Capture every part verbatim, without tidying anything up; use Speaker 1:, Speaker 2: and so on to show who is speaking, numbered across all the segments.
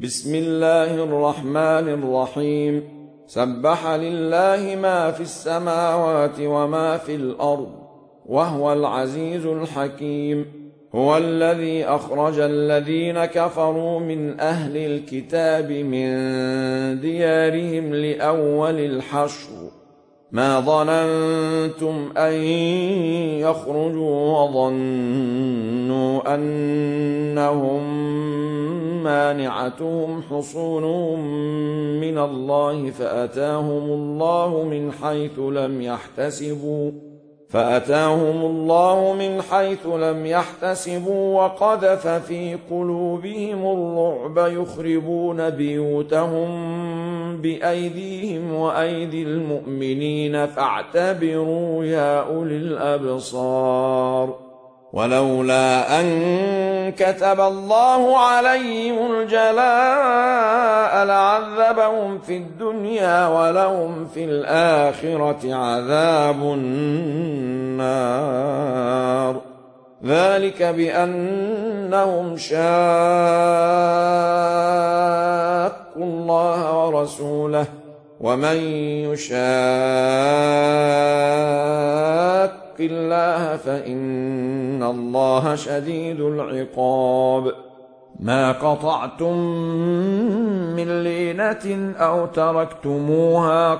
Speaker 1: بسم الله الرحمن الرحيم. سبح لله ما في السماوات وما في الأرض وهو العزيز الحكيم. هو الذي أخرج الذين كفروا من أهل الكتاب من ديارهم لأول الحشر ما ظننتم أن يخرجوا وظنوا أنهم مانعتهم حصونهم من الله فأتاهم الله من حيث لم يحتسبوا فأتاهم الله من حيث لم يحتسبوا وقذف في قلوبهم الرعب يخربون بيوتهم بأيديهم وأيدي المؤمنين فاعتبروا يا أولي الأبصار. ولولا أن كتب الله عليهم الجلاء لعذبهم في الدنيا ولهم في الآخرة عذاب النار. ذلك بأنهم شاقوا الله ورسوله ومن يشاق الله فإن الله شديد العقاب. ما قطعتم من لينة أو تركتموها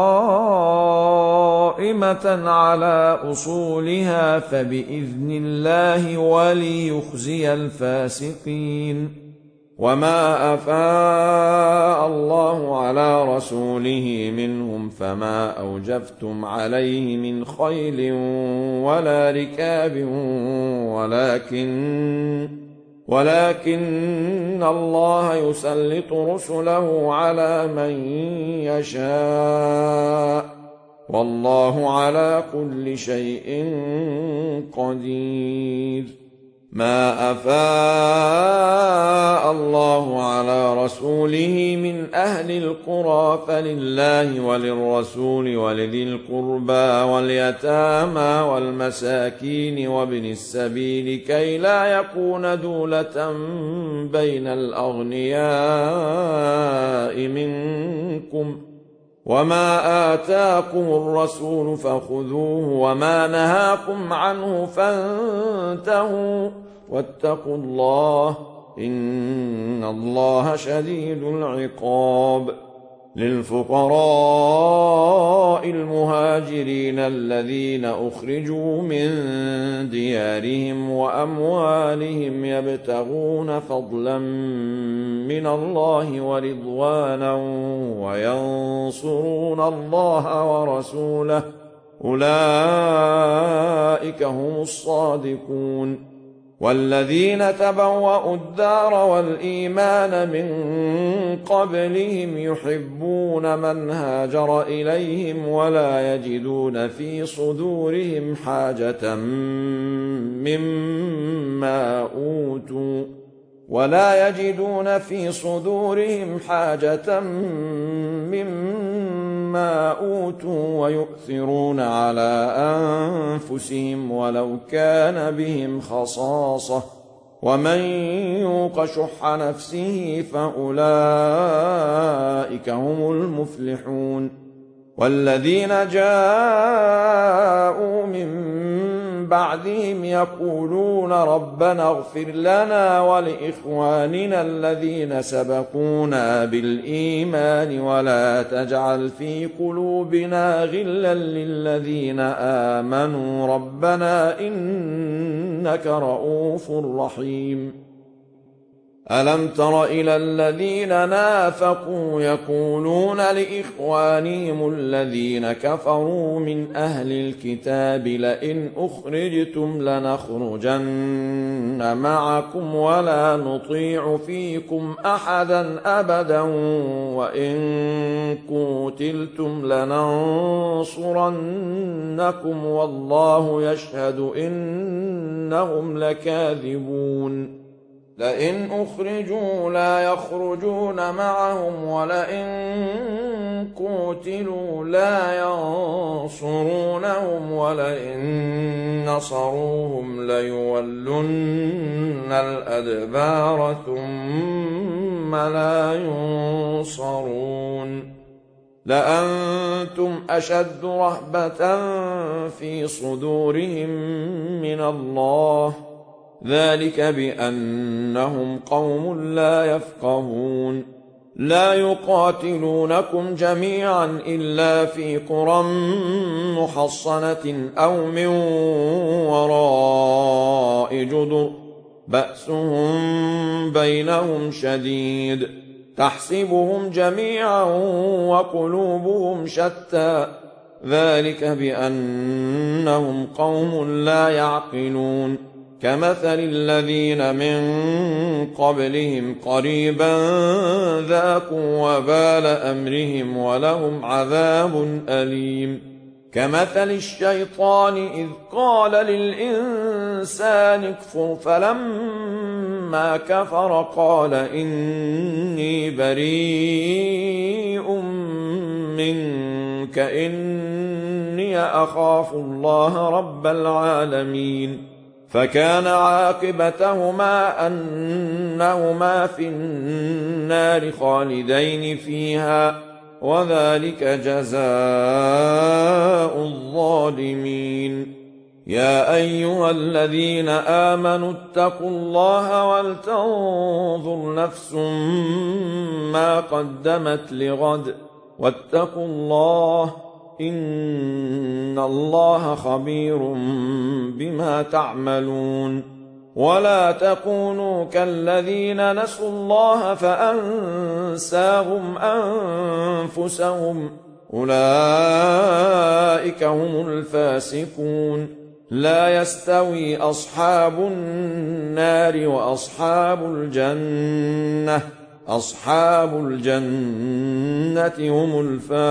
Speaker 1: قائمة على أصولها فبإذن الله وليخزي الفاسقين. وما أفاء الله على رسوله منهم فما أوجفتم عليه من خيل ولا ركاب ولكن ولكن الله يسلط رسله على من يشاء والله على كل شيء قدير. ما أفاء الله على رسوله من أهل القرى فلله وللرسول ولذي القربى واليتامى والمساكين وابن السبيل كي لا يكون دولة بين الأغنياء منكم. وما آتاكم الرسول فخذوه وما نهاكم عنه فانتهوا واتقوا الله إن الله شديد العقاب. للفقراء المهاجرين الذين أخرجوا من ديارهم وأموالهم يبتغون فضلا من الله ورضوانا وينصرون الله ورسوله أولئك هم الصادقون. والذين تبوأوا الدار والإيمان من قبلهم يحبون من هاجر إليهم ولا يجدون في صدورهم حاجة مما أوتوا ولا يجدون في صدورهم حاجة مما أوتوا ويؤثرون على أنفسهم ولو كان بهم خصاصة ومن يوق شح نفسه فأولئك هم المفلحون. والذين جاءوا من بعدهم يقولون ربنا اغفر لنا ولإخواننا الذين سبقونا بالإيمان ولا تجعل في قلوبنا غلا للذين آمنوا ربنا إنك رؤوف رحيم. ألم تر إلى الذين نافقوا يقولون لإخوانهم الذين كفروا من أهل الكتاب لئن أخرجتم لنخرجن معكم ولا نطيع فيكم أحدا أبدا وإن قتلتم لننصرنكم والله يشهد إنهم لكاذبون. لئن أخرجوا لا يخرجون معهم ولئن قتلوا لا ينصرونهم ولئن نصروهم ليولن الأدبار ثم ثم لا ينصرون لأنتم أشد رهبة في صدورهم من الله ذلك بأنهم قوم لا يفقهون لا يقاتلونكم جميعا إلا في قرى محصنة أو من وراء جدر بأسهم بينهم شديد تحسبهم جميعا وقلوبهم شتى ذلك بأنهم قوم لا يعقلون كمثل الذين من قبلهم قريبا ذاقوا وبال أمرهم ولهم عذاب أليم كمثل الشيطان إذ قال للإنسان اكفر فلما كفر قال إني بريء منك إني أخاف الله رب العالمين فكان عاقبتهما أنهما في النار خالدين فيها وذلك جزاء الظالمين يا أيها الذين آمنوا اتقوا الله ولتنظر نفس ما قدمت لغد واتقوا الله إن الله خبير بما تعملون ولا تكونوا كالذين نسوا الله فأنساهم أنفسهم أولئك هم الفاسقون لا يستوي أصحاب النار وأصحاب الجنة أصحاب الجنة هم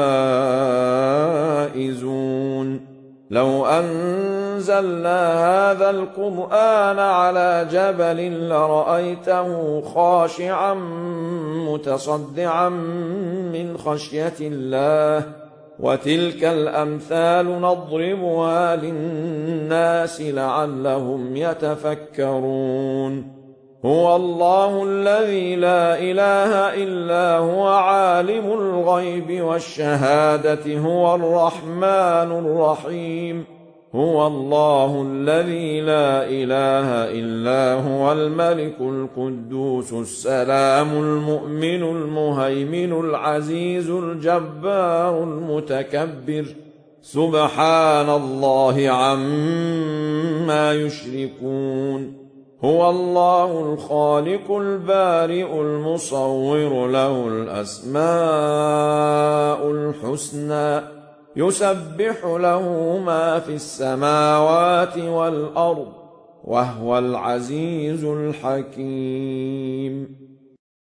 Speaker 1: الفائزون لو أنزلنا هذا القرآن على جبل لرأيته خاشعا متصدعا من خشية الله وتلك الأمثال نضربها للناس لعلهم يتفكرون هو الله الذي لا إله إلا هو عالم الغيب والشهادة هو الرحمن الرحيم هو الله الذي لا إله إلا هو الملك القدوس السلام المؤمن المهيمن العزيز الجبار المتكبر سبحان الله عما يشركون هو الله الخالق البارئ المصور له الأسماء الحسنى يسبح له ما في السماوات والأرض وهو العزيز الحكيم